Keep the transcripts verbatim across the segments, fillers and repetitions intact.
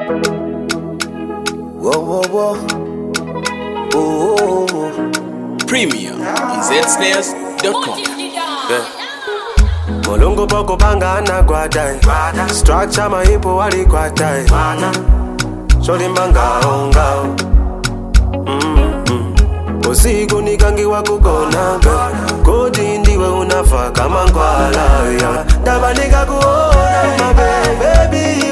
Whoa, whoa, whoa. Oh, Premium on z snares dot com. yeah. Molongo poko panga anagwadai. Structure maipo wali kwadai. Sholi mbanga ongao. Mm-hmm. Usiku nikangiwa kukona. Kodi ndiwe unafa kama ngwala. Daba nika kuona my baby.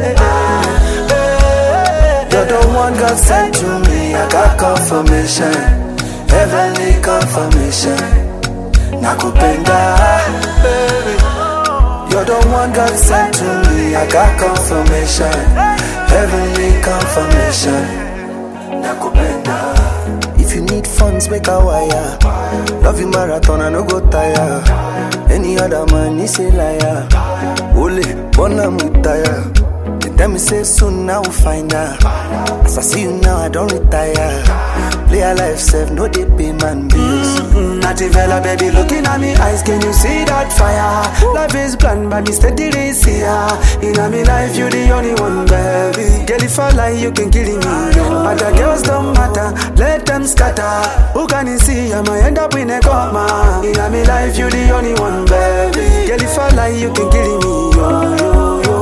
You're the one God sent to me. I got confirmation, heavenly confirmation. Nakupenda, baby. You're the one God sent to me. I got confirmation, heavenly confirmation. Nakupenda. If you need funds, make a wire. Love you marathon, I no go tire. Any other man is a liar. Ole, bona mutaya. They tell me say soon now we'll find out. As I see you now, I don't retire. Play a life safe, no they pay man bills. Mm-hmm. Nativella, baby, looking at me eyes, can you see that fire? Woo. Life is planned, but me steadily see ya. In my life, you the only one, baby. Girl, if I lie, you can kill me. No. Other girls don't matter, let them scatter. Who can you see? I might end up in a coma. In my life, you the only one, baby. Girl, if I lie, you can kill me. Yo, yo, yo.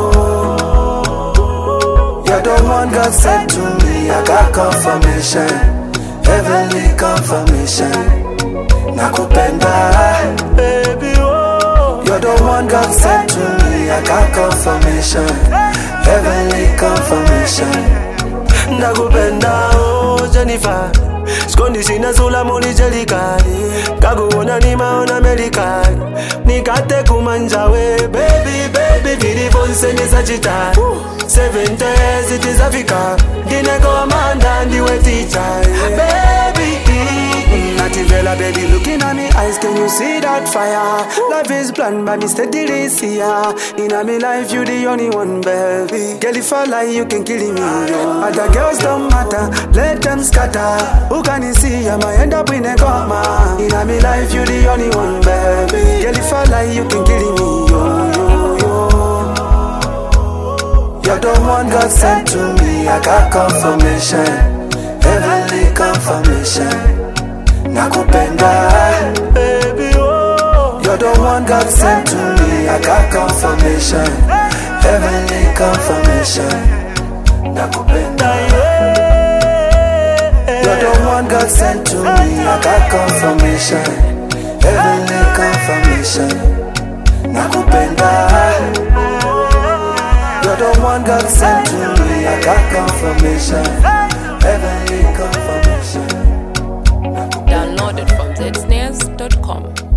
You're the one God sent to me. I got confirmation, heavenly confirmation. Nakupenda, baby, oh. You're the one God sent to me. I got confirmation, heavenly confirmation. Nakupenda, oh Jennifer. Skondi sina zula muli jelikali. Kaguona ni maona medikali. Nikate kumanjawe, baby, baby. Vidi bonse ni sajitari. Seven days it is Africa. Dine commander ndiwe teacher, baby. Nativella, baby, looking at me eyes, can you see that fire? Life is planned, but me steadily see ya. In my life, you the only one, baby. Girl, if I lie, you can kill me. Other girls don't matter, let them scatter. Who can you see? I might end up in a coma. In my life, you the only one, baby. Girl, if I lie, you can kill me. Yo, yo, yo. You're the one God sent to me. I got confirmation, heavenly confirmation. Nakupenda, baby, oh. You're the one God sent to me. I got confirmation, heavenly confirmation. Nakupenda, yeah. You're the one God sent to me. I got confirmation, heavenly confirmation. Nakupenda. You're the one God sent to me. I got confirmation, heavenly confirmation. Downloaded from z snares dot com.